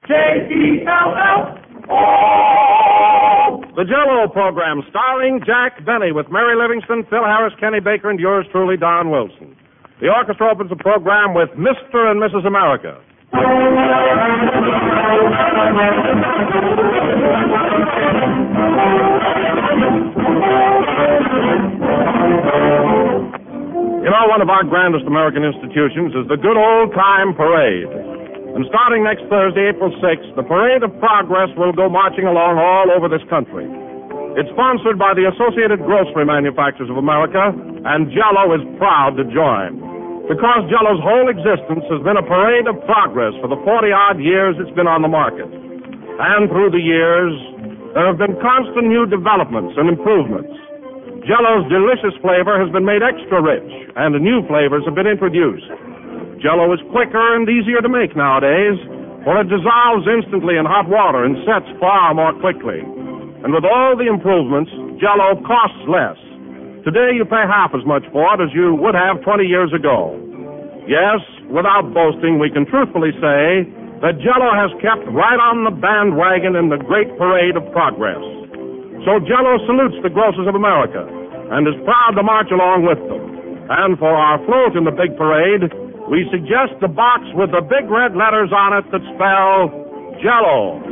J-E-L-L-O. The Jell-O program starring Jack Benny with Mary Livingston, Phil Harris, Kenny Baker, and yours truly, Don Wilson. The orchestra opens the program with Mr. and Mrs. America. You know, one of our grandest American institutions is the good old-time parade. And starting next Thursday, April 6th, the Parade of Progress will go marching along all over this country. It's sponsored by the Associated Grocery Manufacturers of America, and Jell-O is proud to join. Because Jell-O's whole existence has been a parade of progress for the 40-odd years it's been on the market. And through the years, there have been constant new developments and improvements. Jell-O's delicious flavor has been made extra rich, and new flavors have been introduced. Jell-O is quicker and easier to make nowadays, for it dissolves instantly in hot water and sets far more quickly. And with all the improvements, Jell-O costs less. Today you pay half as much for it as you would have 20 years ago. Yes, without boasting, we can truthfully say that Jell-O has kept right on the bandwagon in the great parade of progress. So Jell-O salutes the grocers of America and is proud to march along with them. And for our float in the big parade, we suggest the box with the big red letters on it that spell Jell-O.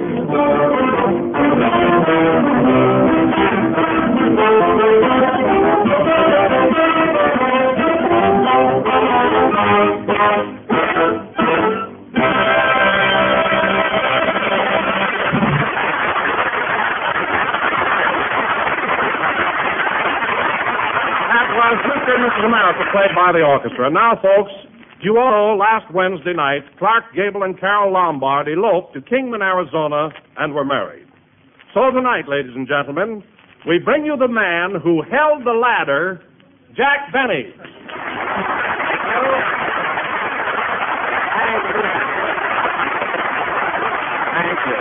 That was Mr. and Mrs. America, played by the orchestra. Now, folks, you all know last Wednesday night, Clark Gable and Carol Lombard eloped to Kingman, Arizona, and were married. So tonight, ladies and gentlemen, we bring you the man who held the ladder, Jack Benny. Thank you.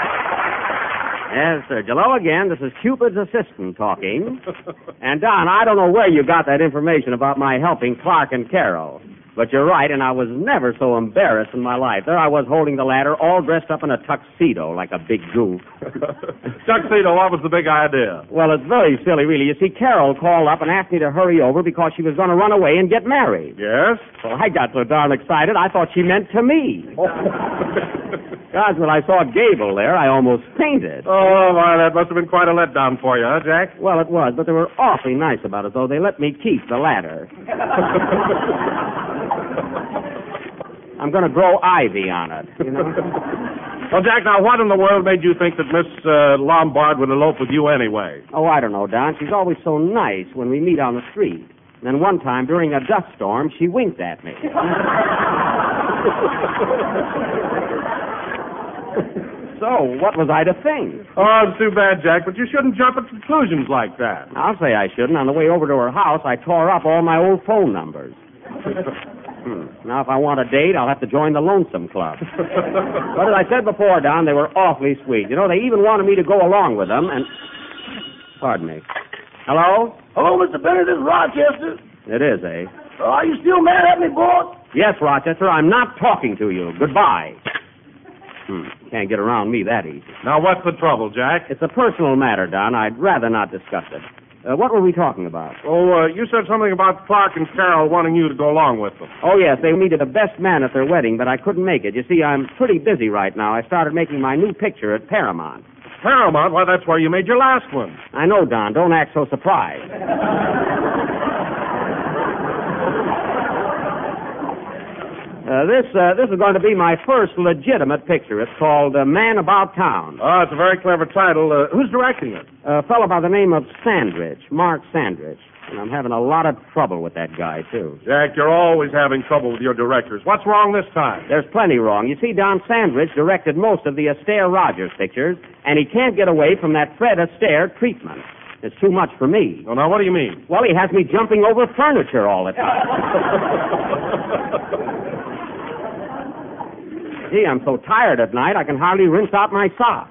Yes, sir. Hello again. This is Cupid's assistant talking. And, Don, I don't know where you got that information about my helping Clark and Carol. But you're right, and I was never so embarrassed in my life. There I was holding the ladder, all dressed up in a tuxedo like a big goof. Tuxedo, what was the big idea? Well, it's very silly, really. You see, Carol called up and asked me to hurry over because she was going to run away and get married. Yes? Well, I got so darn excited, I thought she meant to me. Gosh, when I saw Gable there, I almost fainted. Oh, my, that must have been quite a letdown for you, huh, Jack? Well, it was, but they were awfully nice about it, though. They let me keep the ladder. I'm going to grow ivy on it, you know. Well, Jack, now, what in the world made you think that Miss Lombard would elope with you anyway? Oh, I don't know, Don. She's always so nice when we meet on the street. And then one time, during a dust storm, she winked at me. So, what was I to think? Oh, it's too bad, Jack, but you shouldn't jump at conclusions like that. I'll say I shouldn't. On the way over to her house, I tore up all my old phone numbers. Now, if I want a date, I'll have to join the Lonesome Club. But as I said before, Don, they were awfully sweet. You know, they even wanted me to go along with them, and... Pardon me. Hello? Hello, Mr. Benny, this is Rochester. It is, eh? Are you still mad at me, boy? Yes, Rochester, I'm not talking to you. Goodbye. Can't get around me that easy. Now, what's the trouble, Jack? It's a personal matter, Don. I'd rather not discuss it. What were we talking about? Oh, you said something about Clark and Carol wanting you to go along with them. Oh, yes, they needed the best man at their wedding, but I couldn't make it. You see, I'm pretty busy right now. I started making my new picture at Paramount. Paramount? Why, that's where you made your last one. I know, Don. Don't act so surprised. This is going to be my first legitimate picture. It's called Man About Town. Oh, it's a very clever title. Who's directing it? A fellow by the name of Sandrich, Mark Sandrich. And I'm having a lot of trouble with that guy, too. Jack, you're always having trouble with your directors. What's wrong this time? There's plenty wrong. You see, Don Sandrich directed most of the Astaire Rogers pictures, and he can't get away from that Fred Astaire treatment. It's too much for me. Oh, now, what do you mean? Well, he has me jumping over furniture all the time. Gee, I'm so tired at night, I can hardly rinse out my socks.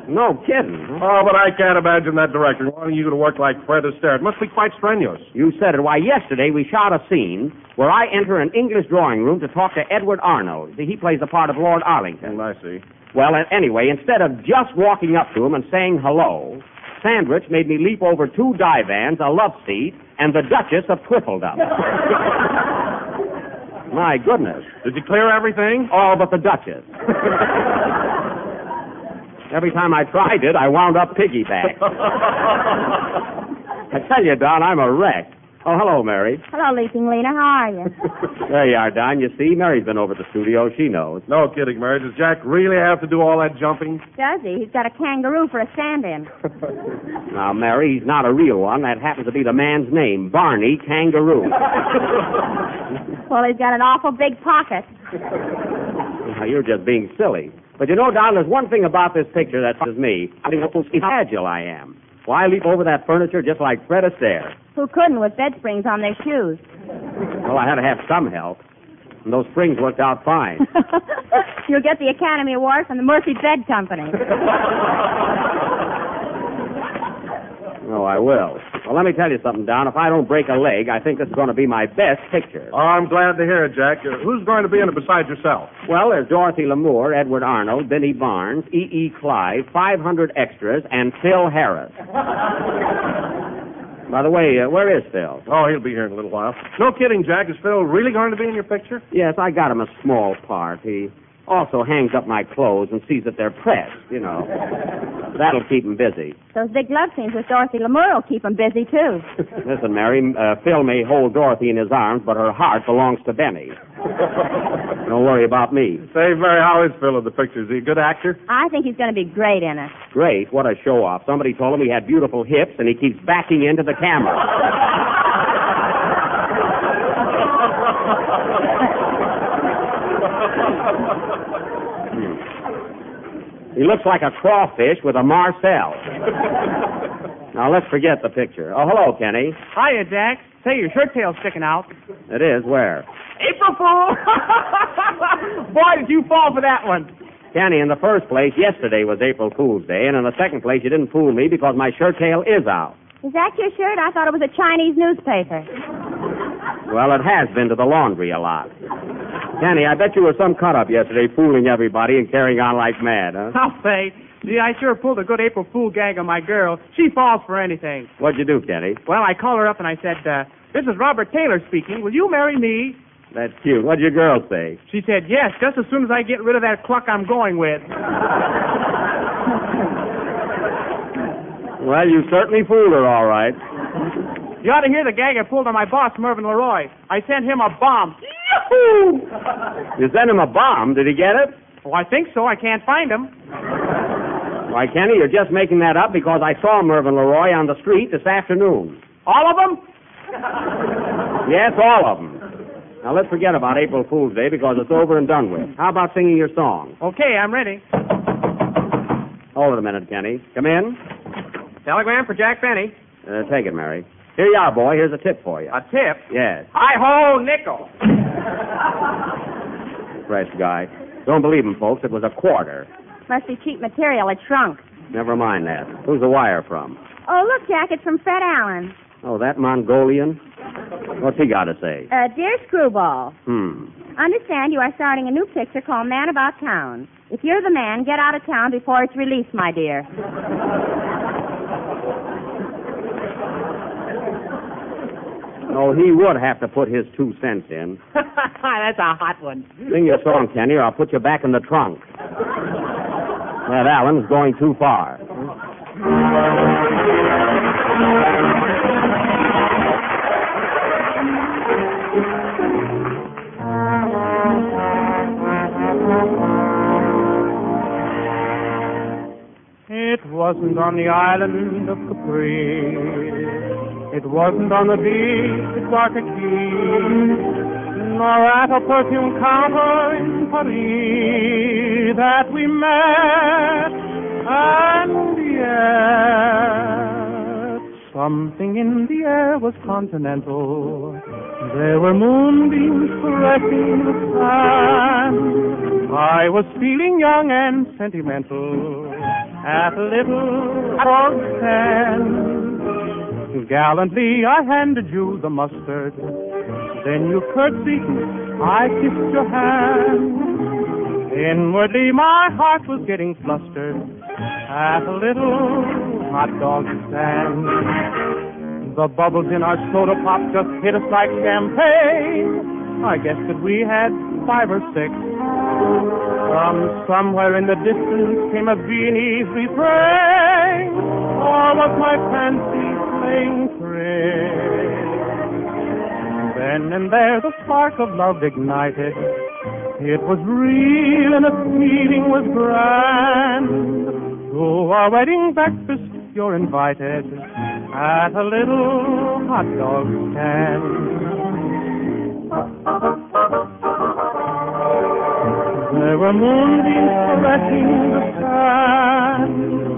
No kidding. Huh? Oh, but I can't imagine that director wanting you to work like Fred Astaire. It must be quite strenuous. You said it. Why, yesterday we shot a scene where I enter an English drawing room to talk to Edward Arnold. He plays the part of Lord Arlington. I see. Well, anyway, instead of just walking up to him and saying hello, Sandwich made me leap over 2 divans, a love seat, and the Duchess of Twiffledom. My goodness. Did you clear everything? All but the Duchess. Every time I tried it, I wound up piggyback. I tell you, Don, I'm a wreck. Oh, hello, Mary. Hello, Leaping Lena. How are you? There you are, Don. You see, Mary's been over at the studio. She knows. No kidding, Mary. Does Jack really have to do all that jumping? Does he? He's got a kangaroo for a stand-in. Now, Mary, he's not a real one. That happens to be the man's name, Barney Kangaroo. Well, he's got an awful big pocket. Now, you're just being silly. But you know, Don, there's one thing about this picture that says me. I think how agile I am. Why, I leap over that furniture just like Fred Astaire. Who couldn't with bed springs on their shoes? Well, I had to have some help. And those springs worked out fine. You'll get the Academy Award from the Murphy Bed Company. Oh, I will. Well, let me tell you something, Don. If I don't break a leg, I think this is going to be my best picture. Oh, I'm glad to hear it, Jack. Who's going to be in it besides yourself? Well, there's Dorothy Lamour, Edward Arnold, Benny Barnes, E.E. Clive, 500 extras, and Phil Harris. By the way, where is Phil? Oh, he'll be here in a little while. No kidding, Jack. Is Phil really going to be in your picture? Yes, I got him a small part. He also hangs up my clothes and sees that they're pressed, you know. That'll keep him busy. Those big love scenes with Dorothy Lamour will keep him busy, too. Listen, Mary, Phil may hold Dorothy in his arms, but her heart belongs to Benny. Don't worry about me. Say, Mary, how is Phil in the picture? Is he a good actor? I think he's going to be great in it. Great? What a show-off. Somebody told him he had beautiful hips, and he keeps backing into the camera. He looks like a crawfish with a Marcel. Now, let's forget the picture. Oh, hello, Kenny. Hiya, Jack. Say, your shirt tail's sticking out. It is? Where? April Fool! Boy, did you fall for that one. Kenny, in the first place, yesterday was April Fool's Day, and in the second place, you didn't fool me because my shirt tail is out. Is that your shirt? I thought it was a Chinese newspaper. Well, it has been to the laundry a lot. Kenny, I bet you were some cut-up yesterday fooling everybody and carrying on like mad, huh? I'll say. Gee, I sure pulled a good April Fool gag on my girl. She falls for anything. What'd you do, Kenny? Well, I called her up and I said, this is Robert Taylor speaking. Will you marry me? That's cute. What'd your girl say? She said, yes, just as soon as I get rid of that cluck I'm going with. Well, you certainly fooled her, all right. You ought to hear the gag I pulled on my boss, Mervyn LeRoy. I sent him a bomb. Yahoo! You sent him a bomb. Did he get it? Oh, I think so. I can't find him. Why, Kenny, you're just making that up because I saw Mervyn LeRoy on the street this afternoon. All of them? Yes, all of them. Now, let's forget about April Fool's Day because it's over and done with. How about singing your song? Okay, I'm ready. Hold it a minute, Kenny. Come in. Telegram for Jack Benny. Take it, Mary. Here you are, boy. Here's a tip for you. A tip? Yes. Hi-ho, nickel. Fresh guy. Don't believe him, folks. It was a quarter. Must be cheap material. It shrunk. Never mind that. Who's the wire from? Oh, look, Jack, it's from Fred Allen. Oh, that Mongolian? What's he got to say? Dear Screwball, understand you are starting a new picture called Man About Town. If you're the man, get out of town before it's released, my dear. Oh, he would have to put his 2 cents in. That's a hot one. Sing your song, Kenny, or I'll put you back in the trunk. That Allen's going too far. It wasn't on the island of Capri. It wasn't on the beach at Waikiki, nor at a perfume counter in Paris that we met, and yet something in the air was continental. There were moonbeams caressing the sand. I was feeling young and sentimental. at a little dog stand. Gallantly I handed you the mustard, then you curtsied, I kissed your hand. Inwardly my heart was getting flustered at a little hot dog stand. The bubbles in our soda pop just hit us like champagne. I guess that we had 5 or 6. From somewhere in the distance came a Viennese refrain. Or was my fancy playing tricks? Then and there the spark of love ignited. It was real and the feeling was grand. To our wedding breakfast you're invited at a little hot dog stand. There were moonbeams caressing the sand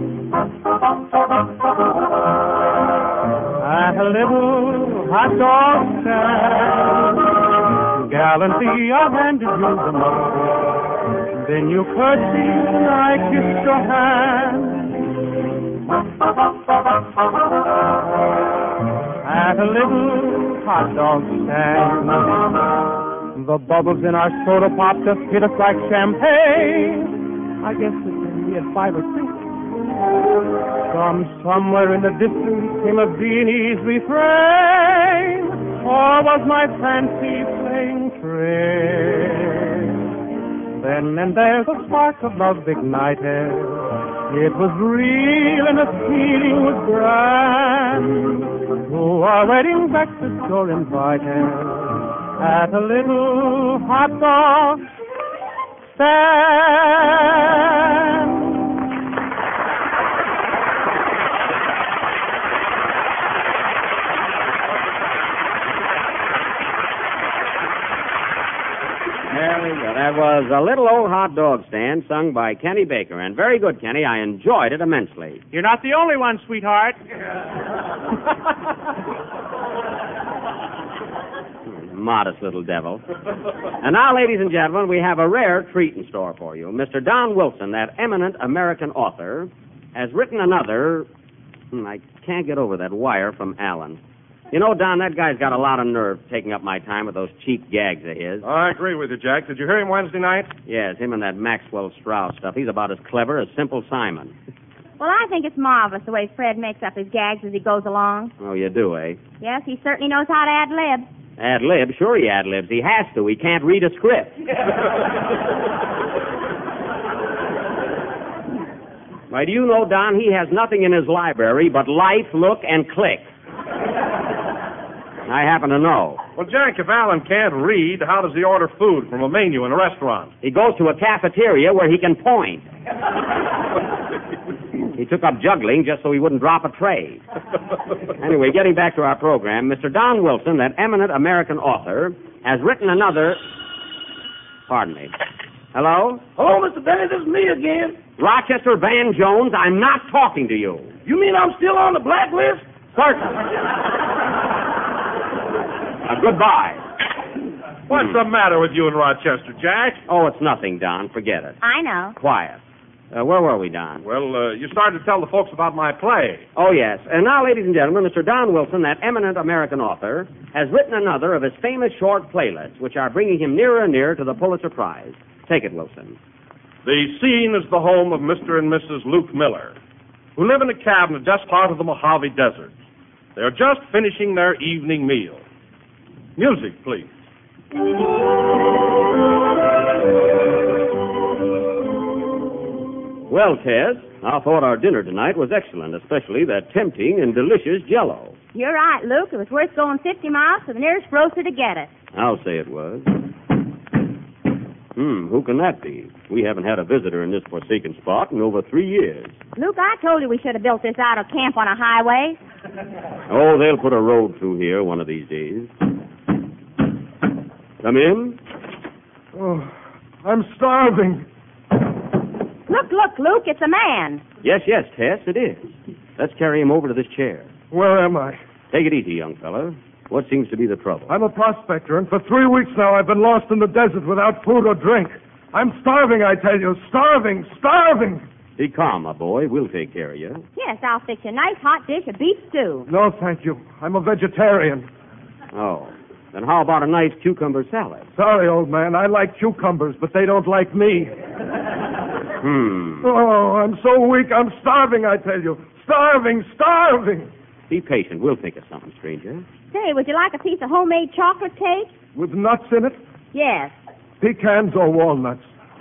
at a little hot dog stand. Gallantly I handed you the mustard, then you curtsied and I kissed your hand. At a little hot dog stand. The bubbles in our soda pop just hit us like champagne. I guess we had 5 or 6. From somewhere in the distance came a Viennese refrain. Or was my fancy playing tricks? Then and there the spark of love ignited. It was real and the feeling was grand. To our wedding breakfast you're invited at a little hot dog stand. There we go. That was A Little Old Hot Dog Stand, sung by Kenny Baker. And very good, Kenny. I enjoyed it immensely. You're not the only one, sweetheart. Modest little devil. And now, ladies and gentlemen, we have a rare treat in store for you. Mr. Don Wilson, that eminent American author, has written another... I can't get over that wire from Alan. You know, Don, that guy's got a lot of nerve taking up my time with those cheap gags of his. I agree with you, Jack. Did you hear him Wednesday night? Yes, him and that Maxwell Strauss stuff. He's about as clever as Simple Simon. Well, I think it's marvelous the way Fred makes up his gags as he goes along. Oh, you do, eh? Yes, he certainly knows how to ad-lib. Ad-lib? Sure he ad-libs. He has to. He can't read a script. Why, do you know, Don, he has nothing in his library but life, look, and click. I happen to know. Well, Jack, if Alan can't read, how does he order food from a menu in a restaurant? He goes to a cafeteria where he can point. He took up juggling just so he wouldn't drop a tray. Anyway, getting back to our program, Mr. Don Wilson, that eminent American author, has written another... Pardon me. Hello? Hello, Mr. Bennett, this is me again. Rochester Van Jones, I'm not talking to you. You mean I'm still on the blacklist? Certainly. Goodbye. What's the matter with you in Rochester, Jack? Oh, it's nothing, Don. Forget it. I know. Quiet. Where were we, Don? Well, you started to tell the folks about my play. Oh, yes. And now, ladies and gentlemen, Mr. Don Wilson, that eminent American author, has written another of his famous short playlists, which are bringing him nearer and nearer to the Pulitzer Prize. Take it, Wilson. The scene is the home of Mr. and Mrs. Luke Miller, who live in a cabin at just part of the Mojave Desert. They are just finishing their evening meal. Music, please. Well, Tess, I thought our dinner tonight was excellent, especially that tempting and delicious Jell-O. You're right, Luke. It was worth going 50 miles to the nearest grocer to get it. I'll say it was. Who can that be? We haven't had a visitor in this forsaken spot in over 3 years. Luke, I told you we should have built this out of camp on a highway. Oh, they'll put a road through here one of these days. Come in. Oh, I'm starving. Look, Luke, it's a man. Yes, Tess, it is. Let's carry him over to this chair. Where am I? Take it easy, young fella. What seems to be the trouble? I'm a prospector, and for 3 weeks now I've been lost in the desert without food or drink. I'm starving, I tell you. Starving. Be calm, my boy. We'll take care of you. Yes, I'll fix you a nice hot dish of beef stew. No, thank you. I'm a vegetarian. Oh. Then how about a nice cucumber salad? Sorry, old man. I like cucumbers, but they don't like me. Oh, I'm so weak. I'm starving, I tell you. Starving. Be patient. We'll think of something, stranger. Say, would you like a piece of homemade chocolate cake? With nuts in it? Yes. Pecans or walnuts?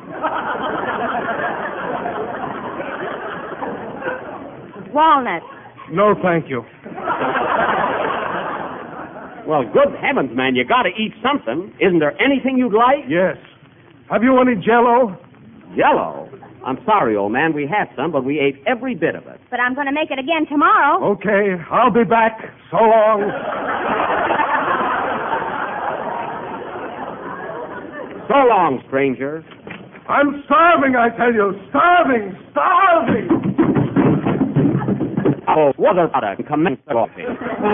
Walnuts. No, thank you. Well, good heavens, man, you got to eat something. Isn't there anything you'd like? Yes. Have you any Jell-O? Jell-O? I'm sorry, old man, we had some, but we ate every bit of it. But I'm going to make it again tomorrow. Okay, I'll be back. So long. So long, stranger. I'm starving, I tell you. Starving. Oh, what a commence coffee.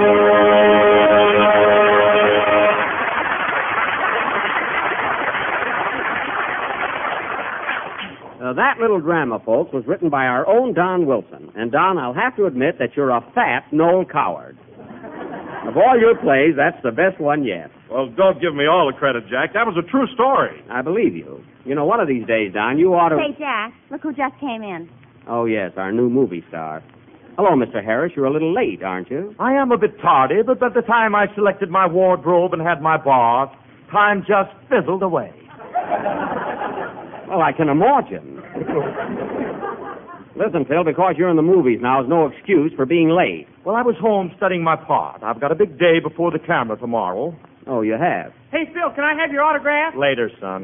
That little drama, folks, was written by our own Don Wilson. And, Don, I'll have to admit that you're a fat Noel Coward. Of all your plays, that's the best one yet. Well, don't give me all the credit, Jack. That was a true story. I believe you. You know, one of these days, Don, you ought to... Hey, Jack, look who just came in. Oh, yes, our new movie star. Hello, Mr. Harris. You're a little late, aren't you? I am a bit tardy, but by the time I selected my wardrobe and had my bath, time just fizzled away. Well, I can imagine. Listen, Phil, because you're in the movies now is no excuse for being late. Well, I was home studying my part. I've got a big day before the camera tomorrow. Oh, you have? Hey, Phil, can I have your autograph? Later, son.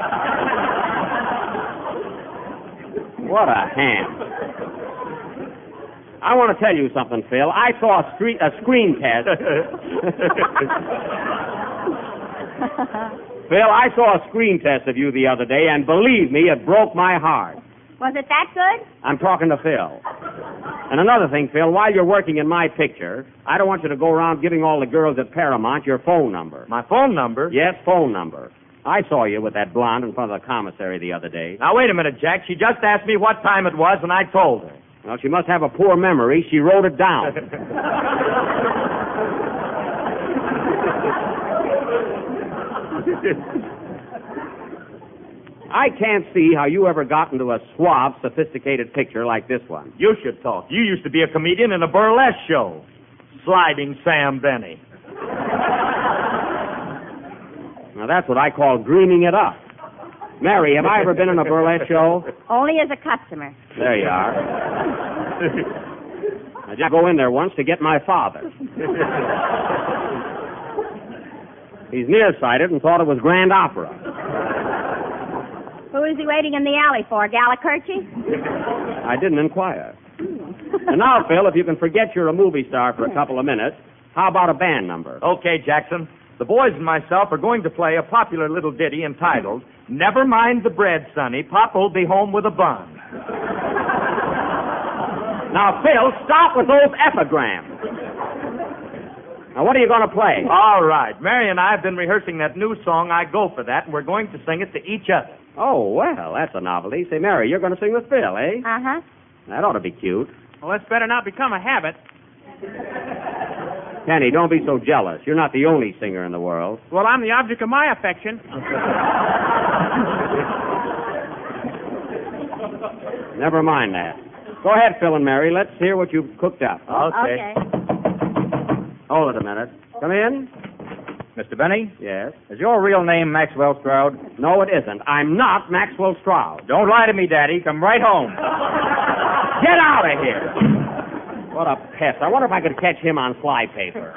What a ham. I want to tell you something, Phil. I saw a screen test. Phil, I saw a screen test of you the other day, and believe me, it broke my heart. Was it that good? I'm talking to Phil. And another thing, Phil, while you're working in my picture, I don't want you to go around giving all the girls at Paramount your phone number. My phone number? Yes, phone number. I saw you with that blonde in front of the commissary the other day. Now, wait a minute, Jack. She just asked me what time it was, and I told her. Well, she must have a poor memory. She wrote it down. I can't see how you ever got into a suave, sophisticated picture like this one. You should talk. You used to be a comedian in a burlesque show. Sliding Sam Benny. Now, that's what I call dreaming it up. Mary, have I ever been in a burlesque show? Only as a customer. There you are. I just go in there once to get my father. He's nearsighted and thought it was Grand Opera. Who is he waiting in the alley for, Gallicurchi? I didn't inquire. And now, Phil, if you can forget you're a movie star for a couple of minutes, how about a band number? Okay, Jackson. The boys and myself are going to play a popular little ditty entitled, Never Mind the Bread, Sonny, Pop'll Be Home with a Bun. Now, Phil, stop with those epigrams. Now, what are you going to play? All right. Mary and I have been rehearsing that new song, I Go For That, and we're going to sing it to each other. Oh, well, that's a novelty. Say, Mary, you're going to sing with Phil, eh? Uh-huh. That ought to be cute. Well, that's better not become a habit. Penny, don't be so jealous. You're not the only singer in the world. Well, I'm the object of my affection. Never mind that. Go ahead, Phil and Mary. Let's hear what you've cooked up. Okay. Hold it a minute. Come in. Mr. Benny, Yes. is your real name Maxwell Stroud? No, it isn't. I'm not Maxwell Stroud. Don't lie to me, Daddy. Come right home. Get out of here. What a pest. I wonder if I could catch him on fly paper.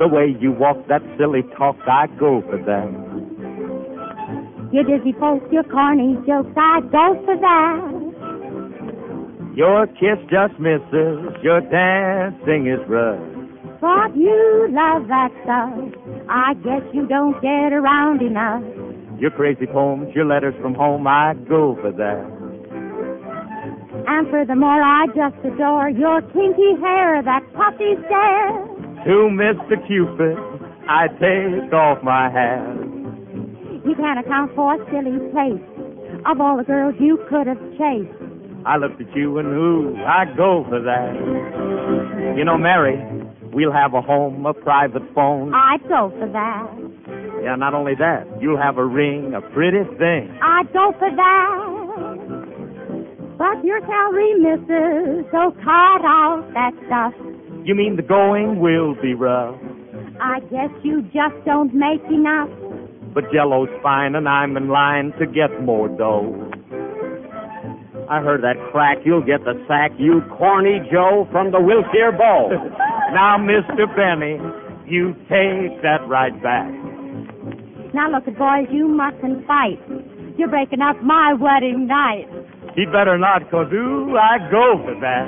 The way you walk, that silly talk, I go for that. Your dizzy post, your corny jokes, I go for that. Your kiss just misses, your dancing is rough. But you love that stuff. I guess you don't get around enough. Your crazy poems, your letters from home, I go for that. And furthermore, I just adore your kinky hair, that puffy stare. To Mr. Cupid, I take off my hat. You can't account for a silly taste of all the girls you could have chased. I looked at you and ooh, I go for that. You know, Mary, we'll have a home, a private phone. I'd go for that. Yeah, not only that, you'll have a ring, a pretty thing. I'd go for that. But your salary misses, so cut out that stuff. You mean the going will be rough? I guess you just don't make enough. But Jello's fine and I'm in line to get more dough. I heard that crack. You'll get the sack, you corny Joe from the Wilshire Bowl. Now, Mr. Benny, you take that right back. Now look at boys, you mustn't fight. You're breaking up my wedding night. He'd better not, 'cause ooh, I go for that.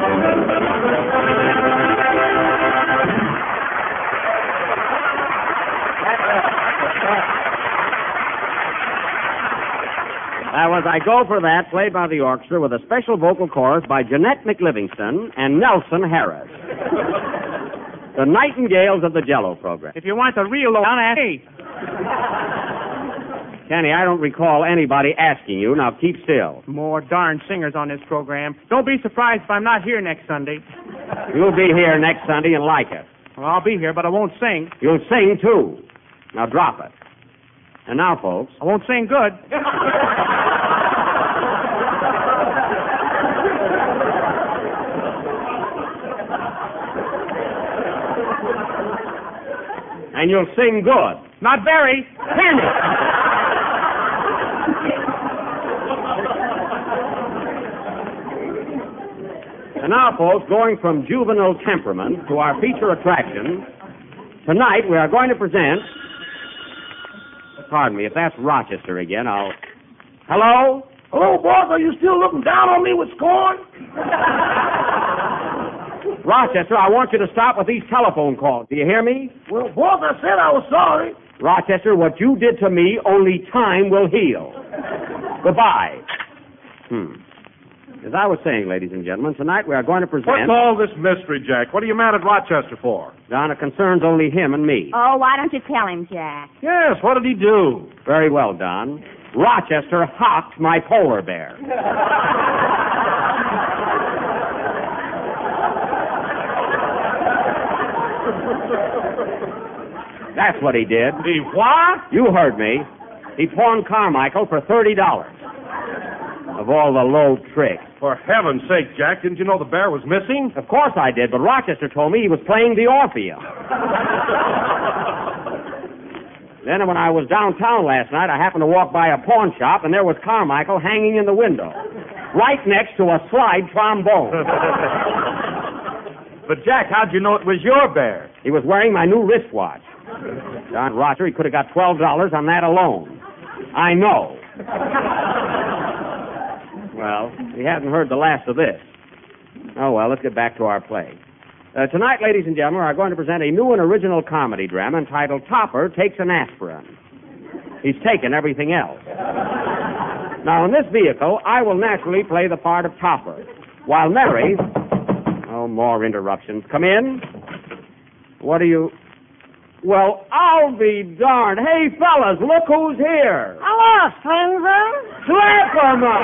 That was I Go For That, played by the orchestra with a special vocal chorus by Jeanette McLivingston and Nelson Harris. The Nightingales of the Jello program. If you want the real down, ask me. Kenny, I don't recall anybody asking you. Now keep still. More darn singers on this program. Don't be surprised if I'm not here next Sunday. You'll be here next Sunday and like it. Well, I'll be here, but I won't sing. You'll sing, too. Now drop it. And now, folks. I won't sing good. And you'll sing good. Not very. Kenny! And now, folks, going from juvenile temperament to our feature attraction, tonight we are going to present... Pardon me, if that's Rochester again, I'll... Hello? Hello, boss. Are you still looking down on me with scorn? Rochester, I want you to stop with these telephone calls. Do you hear me? Well, boss, I said I was sorry. Rochester, what you did to me, only time will heal. Goodbye. As I was saying, ladies and gentlemen, tonight we are going to present... What's all this mystery, Jack? What are you mad at Rochester for? Don, it concerns only him and me. Oh, why don't you tell him, Jack? Yes, what did he do? Very well, Don. Rochester hocked my polar bear. That's what he did. He what? You heard me. He pawned Carmichael for $30. Of all the low tricks. For heaven's sake, Jack, didn't you know the bear was missing? Of course I did, but Rochester told me he was playing the Orpheum. Then when I was downtown last night, I happened to walk by a pawn shop, and there was Carmichael hanging in the window, right next to a slide trombone. But, Jack, how'd you know it was your bear? He was wearing my new wristwatch. Don Roger, he could have got $12 on that alone. I know. Well, he hasn't heard the last of this. Oh, well, let's get back to our play. Tonight, ladies and gentlemen, we are going to present a new and original comedy drama entitled Topper Takes an Aspirin. He's taken everything else. Now, in this vehicle, I will naturally play the part of Topper, while Mary... Oh, more interruptions. Come in. What are you... Well, I'll be darned. Hey, fellas, look who's here. Hello, stranger. Slapperman!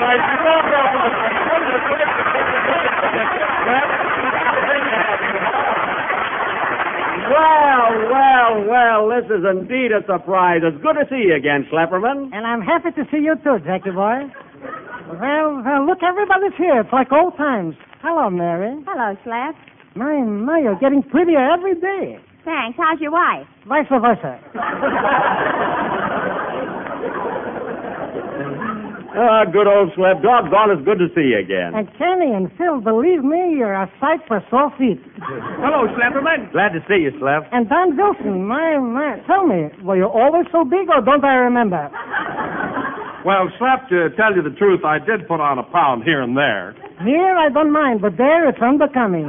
Well, this is indeed a surprise. It's good to see you again, Slapperman. And I'm happy to see you too, Jackie boy. Well, look, everybody's here. It's like old times. Hello, Mary. Hello, Slap. My, you're getting prettier every day. Thanks. How's your wife? Vice versa. Good old Slep. Doggone, it's good to see you again. And Kenny and Phil, believe me, you're a sight for sore feet. Hello, Slapperman. Glad to see you, Slep. And Don Wilson, my, tell me, were you always so big or don't I remember? Well, Slap, to tell you the truth, I did put on a pound here and there. Here, I don't mind, but there, it's unbecoming.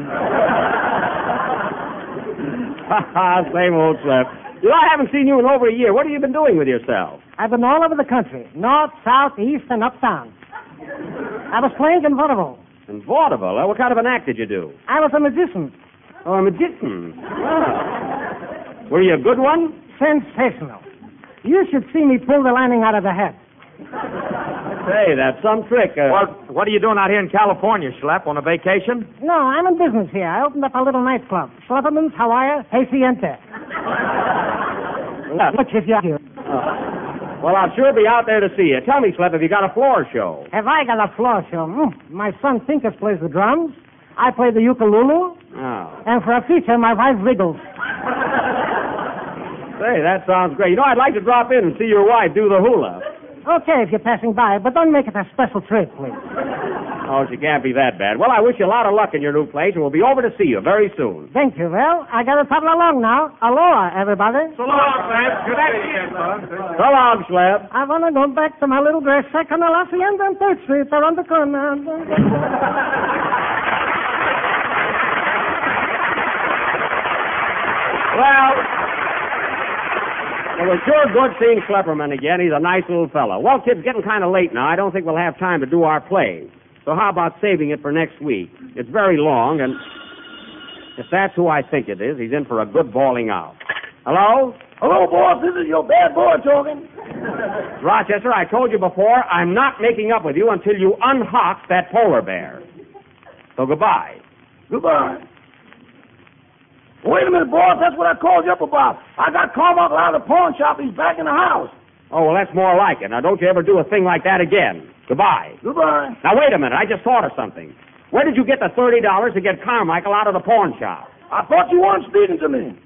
Same old Slep. You know, I haven't seen you in over a year. What have you been doing with yourself? I've been all over the country, north, south, east, and uptown. I was playing in vaudeville. In vaudeville? What kind of an act did you do? I was a magician. Oh, a magician. Ah. Were you a good one? Sensational. You should see me pull the lining out of the hat. Say, that's some trick. What are you doing out here in California, Slep? On a vacation? No, I'm in business here. I opened up a little nightclub. Slapperman's, Hawaii, Haciente. Which if you're here. Well, I'll sure be out there to see you. Tell me, Slep, have you got a floor show? Have I got a floor show? My son Pincus plays the drums. I play the ukulele. Oh. And for a feature, my wife wriggles. Say, that sounds great. You know, I'd like to drop in and see your wife do the hula. Okay, if you're passing by, but don't make it a special trip, please. Oh, she can't be that bad. Well, I wish you a lot of luck in your new place, and we'll be over to see you very soon. Thank you, Well. I got to toddle along now. Aloha, everybody. So long, Slap. Good afternoon, son. So long, Slep. I want to go back to my little dress shack on the La Hacienda and 3rd Street around the corner. Well, it was sure good seeing Slapperman again. He's a nice little fellow. Well, kids, getting kind of late now. I don't think we'll have time to do our play. So how about saving it for next week? It's very long, and if that's who I think it is, he's in for a good bawling out. Hello? Hello, boss. This is your bad boy talking. Rochester, I told you before, I'm not making up with you until you unhock that polar bear. So goodbye. Goodbye. Wait a minute, boss. That's what I called you up about. I got Carmichael out of the pawn shop. He's back in the house. Oh, well, that's more like it. Now, don't you ever do a thing like that again. Goodbye. Goodbye. Now, wait a minute. I just thought of something. Where did you get the $30 to get Carmichael out of the pawn shop? I thought you weren't speaking to me.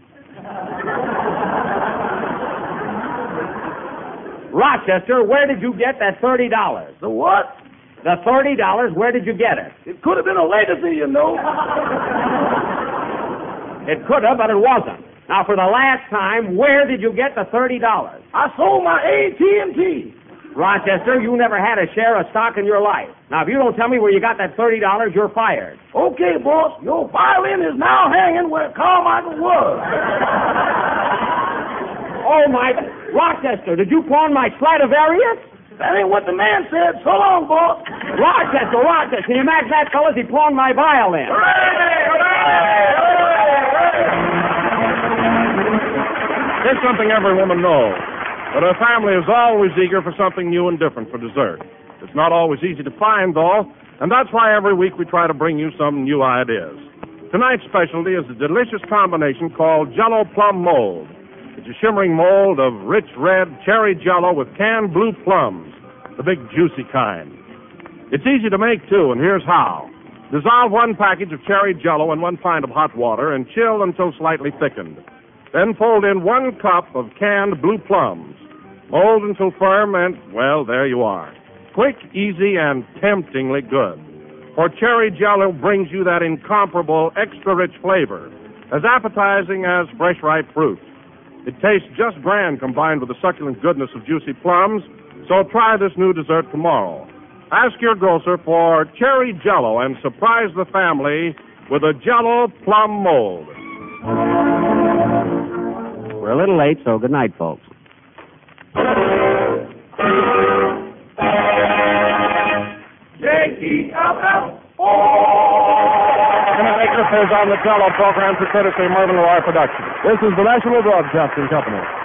Rochester, where did you get that $30? The what? The $30, where did you get it? It could have been a legacy, you know. It could have, but it wasn't. Now, for the last time, where did you get the $30? I sold my AT&T. Rochester, you never had a share of stock in your life. Now, if you don't tell me where you got that $30, you're fired. Okay, boss. Your violin is now hanging where Carmichael was. Oh, my... Rochester, did you pawn my Stradivarius? That ain't what the man said. So long, boss. Rochester, can you imagine that, fellas? He pawned my violin. Here's something every woman knows, that her family is always eager for something new and different for dessert. It's not always easy to find, though, and that's why every week we try to bring you some new ideas. Tonight's specialty is a delicious combination called Jell-O Plum Mold. It's a shimmering mold of rich red cherry Jell-O with canned blue plums, the big juicy kind. It's easy to make, too, and here's how. Dissolve 1 package of cherry Jell-O in 1 pint of hot water and chill until slightly thickened. Then fold in 1 cup of canned blue plums. Mold until firm and, well, there you are. Quick, easy, and temptingly good. For cherry Jell-O brings you that incomparable, extra-rich flavor, as appetizing as fresh, ripe fruit. It tastes just grand combined with the succulent goodness of juicy plums, so try this new dessert tomorrow. Ask your grocer for cherry Jell-O and surprise the family with a Jell-O Plum Mold. We're a little late, so good night, folks. J-E-L-L-O. This is on the Jell-O program for courtesy of Mervyn LeRoy Productions. This is the National Broadcasting Company.